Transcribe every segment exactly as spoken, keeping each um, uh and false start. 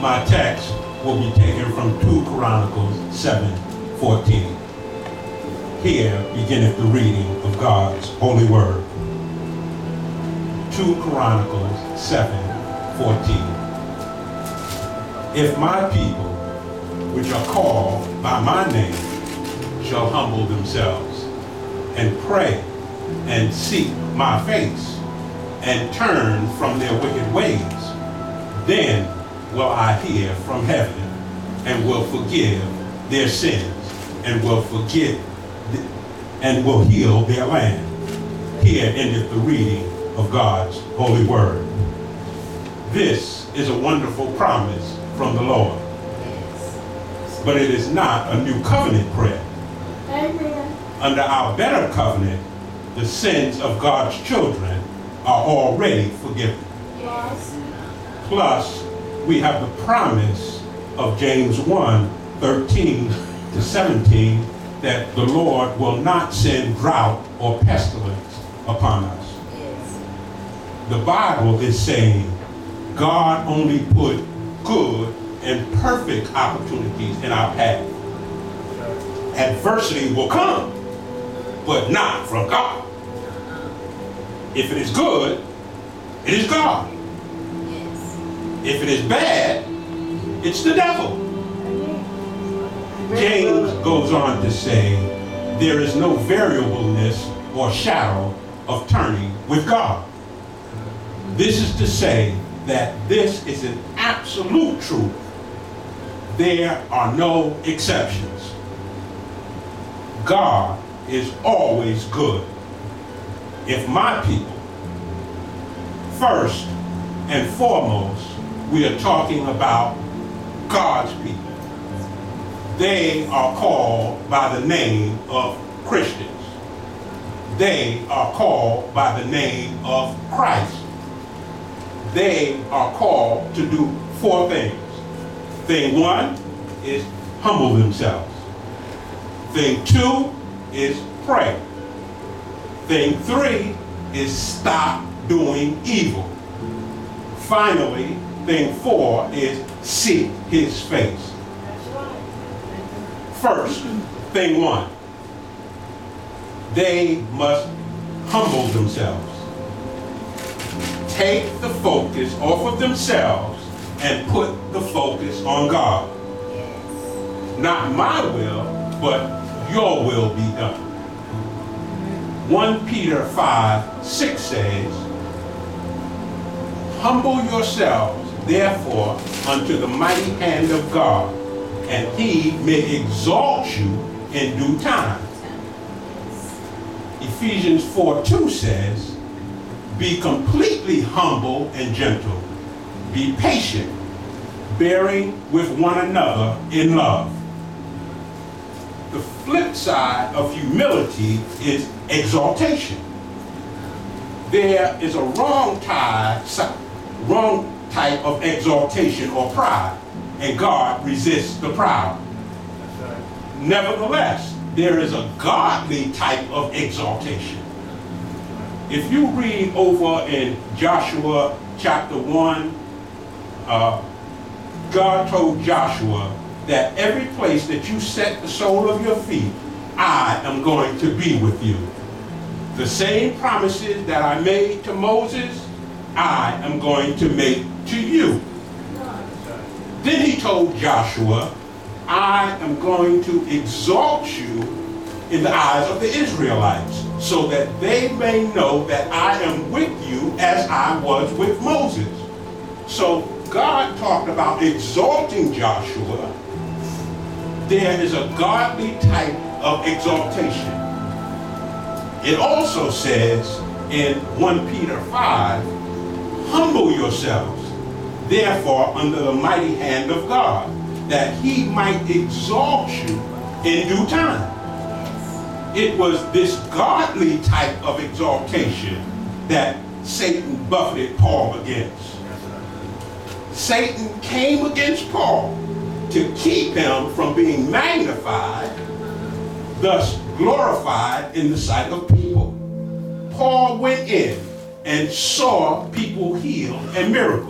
My text will be taken from Second Chronicles seven fourteen. Here beginneth the reading of God's holy word. Second Chronicles seven fourteen. If my people, which are called by my name, shall humble themselves and pray and seek my face and turn from their wicked ways, then will I hear from heaven and will forgive their sins and will forgive and will heal their land. Here endeth the reading of God's holy word. This is a wonderful promise from the Lord. But it is not a new covenant prayer. Amen. Under our better covenant, the sins of God's children are already forgiven. Yes. Plus, we have the promise of James one thirteen to seventeen that the Lord will not send drought or pestilence upon us. Yes. The Bible is saying God only put good and perfect opportunities in our path. Adversity will come, but not from God. If it is good, it is God. Yes. If it is bad, it's the devil. James goes on to say, there is no variableness or shadow of turning with God. This is to say that this is an absolute truth. There are no exceptions. God is always good. If my people, first and foremost, we are talking about God's people. They are called by the name of Christians. They are called by the name of Christ. They are called to do four things. Thing one is humble themselves. Thing two is pray. Thing three is stop doing evil. Finally, thing four is seek his face. First, thing one, they must humble themselves. Take the focus off of themselves and put the focus on God. Not my will, but your will be done. First Peter five six says, humble yourselves, therefore, unto the mighty hand of God, and he may exalt you in due time. Ephesians four two says, be completely humble and gentle. Be patient, bearing with one another in love. The flip side of humility is exaltation. There is a wrong type, wrong type of exaltation or pride, and God resists the proud. Nevertheless, there is a godly type of exaltation. If you read over in Joshua chapter one, uh, God told Joshua that every place that you set the sole of your feet, I am going to be with you. The same promises that I made to Moses, I am going to make to you. Then he told Joshua, I am going to exalt you in the eyes of the Israelites, so that they may know that I am with you as I was with Moses. So God talked about exalting Joshua. There is a godly type of exaltation. It also says in First Peter five, humble yourselves, therefore, under the mighty hand of God, that he might exalt you in due time. It was this godly type of exaltation that Satan buffeted Paul against. Satan came against Paul to keep him from being magnified, thus glorified in the sight of people. Paul went in and saw people healed and miracles.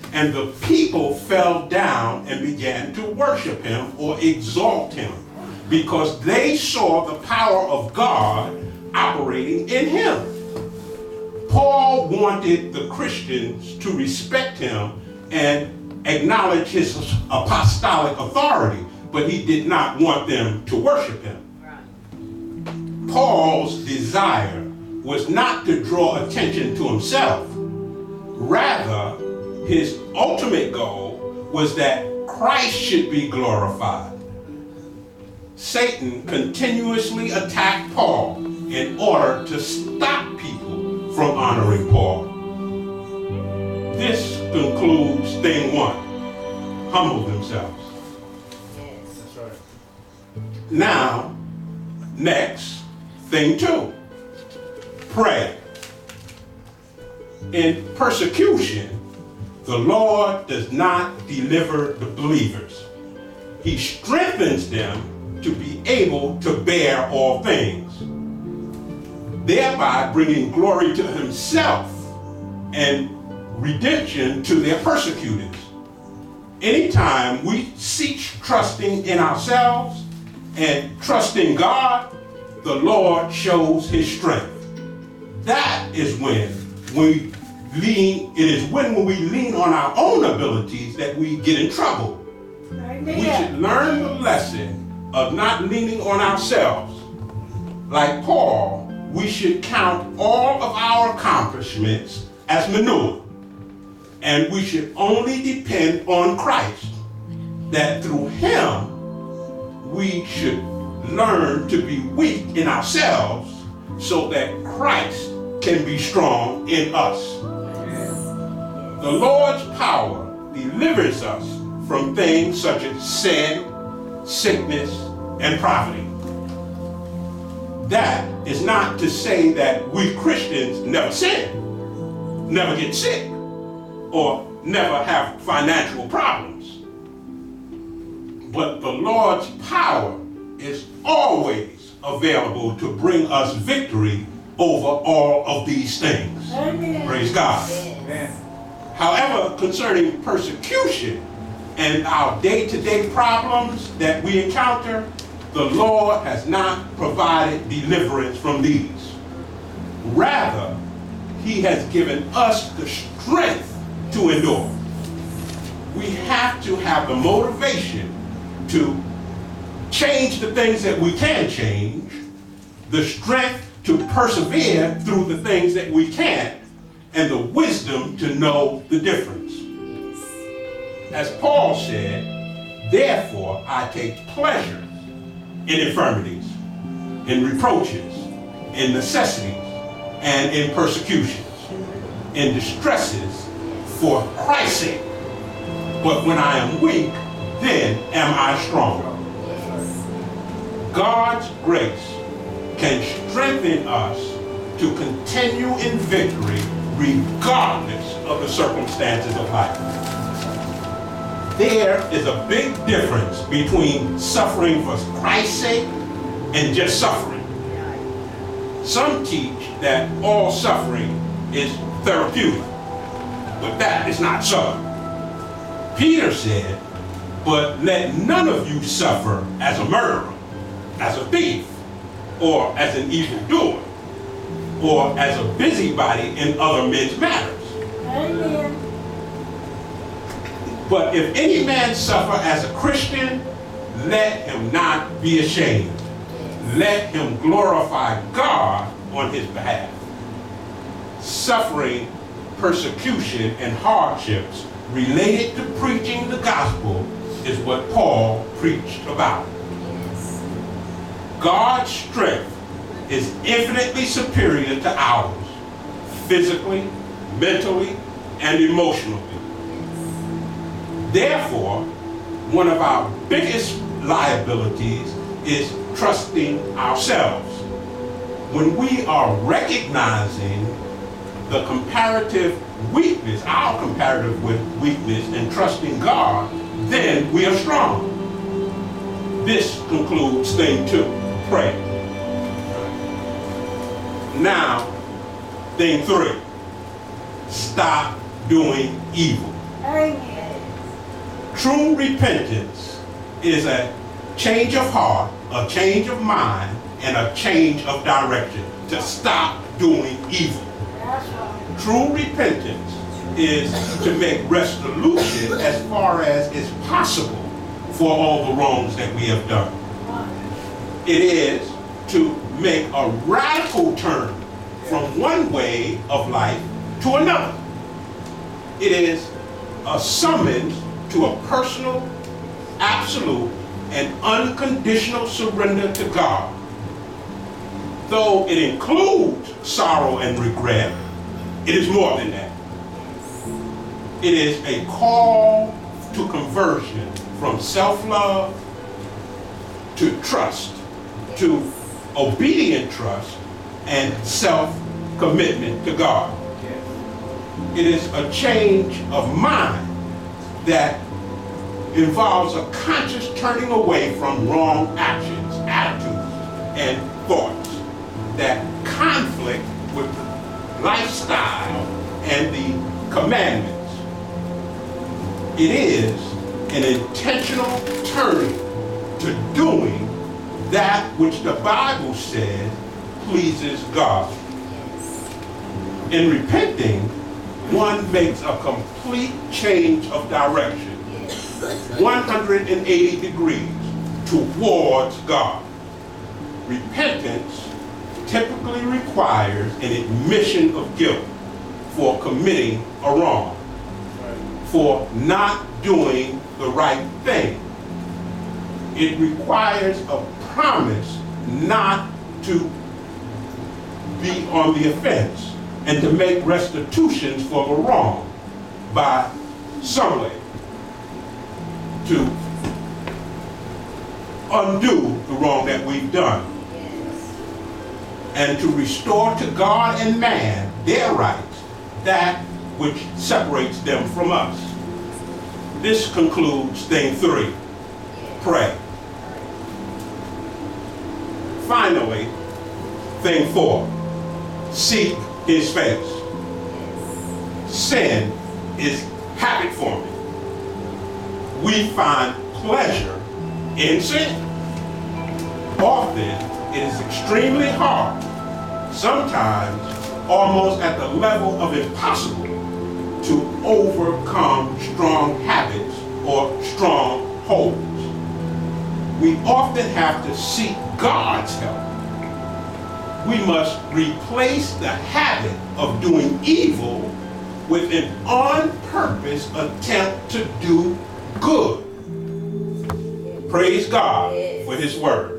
And the people fell down and began to worship him or exalt him because they saw the power of God operating in him. Paul wanted the Christians to respect him and acknowledge his apostolic authority, but he did not want them to worship him. Paul's desire was not to draw attention to himself. Rather, his ultimate goal was that Christ should be glorified. Satan continuously attacked Paul in order to stop people from honoring Paul. This concludes thing one, humble themselves. Yes. That's right. Now, next, thing two, pray. In persecution, the Lord does not deliver the believers. He strengthens them to be able to bear all things, thereby bringing glory to himself and redemption to their persecutors. Anytime we cease trusting in ourselves and trusting God, the Lord shows his strength. That is when we lean, it is when, when we lean on our own abilities that we get in trouble. Amen. We should learn the lesson of not leaning on ourselves. Like Paul, we should count all of our accomplishments as manure. And we should only depend on Christ. That through him, we should learn to be weak in ourselves so that Christ can be strong in us. The Lord's power delivers us from things such as sin, sickness, and poverty. That is not to say that we Christians never sin, never get sick, or never have financial problems. But the Lord's power is always available to bring us victory over all of these things. Amen. Praise God. Amen. However, concerning persecution and our day-to-day problems that we encounter, the Lord has not provided deliverance from these. Rather, he has given us the strength to endure. We have to have the motivation to change the things that we can change, the strength to persevere through the things that we can't, and the wisdom to know the difference. As Paul said, therefore I take pleasure in infirmities, in reproaches, in necessities, and in persecutions, in distresses for Christ's sake. But when I am weak, then am I strong. God's grace can strengthen us to continue in victory regardless of the circumstances of life. There is a big difference between suffering for Christ's sake and just suffering. Some teach that all suffering is therapeutic, but that is not so. Peter said, but let none of you suffer as a murderer, as a thief, or as an evildoer, or as a busybody in other men's matters. Amen. But if any man suffer as a Christian, let him not be ashamed. Let him glorify God on his behalf. Suffering, persecution, and hardships related to preaching the gospel is what Paul preached about. God's strength is infinitely superior to ours, physically, mentally, and emotionally. Therefore, one of our biggest liabilities is trusting ourselves. When we are recognizing the comparative weakness, our comparative weakness, and trusting God, then we are strong. This concludes thing two, pray. Now, thing three, stop doing evil. True repentance is a change of heart, a change of mind, and a change of direction to stop doing evil. True repentance is to make restitution as far as is possible for all the wrongs that we have done. It is to make a radical turn from one way of life to another. It is a summons to a personal, absolute, and unconditional surrender to God. Though it includes sorrow and regret, it is more than that. It is a call to conversion from self-love to trust, to obedient trust and self-commitment to God. It is a change of mind that involves a conscious turning away from wrong actions, attitudes, and thoughts that conflict with the lifestyle and the commandments. It is an intentional turning to doing that which the Bible says pleases God. In repenting, one makes a complete change of direction, one hundred eighty degrees towards God. Repentance typically requires an admission of guilt for committing a wrong, for not doing the right thing. It requires a promise not to be on the offense and to make restitutions for the wrong by some way, to undo the wrong that we've done, and to restore to God and man their rights, that which separates them from us. This concludes thing three, pray. Finally, thing four, seek his face. Sin is habit forming. We find pleasure in sin. Often, it is extremely hard, sometimes almost at the level of impossible, to overcome strong habits or strongholds. We often have to seek God's help. We must replace the habit of doing evil with an on-purpose attempt to do good. Praise God for his word.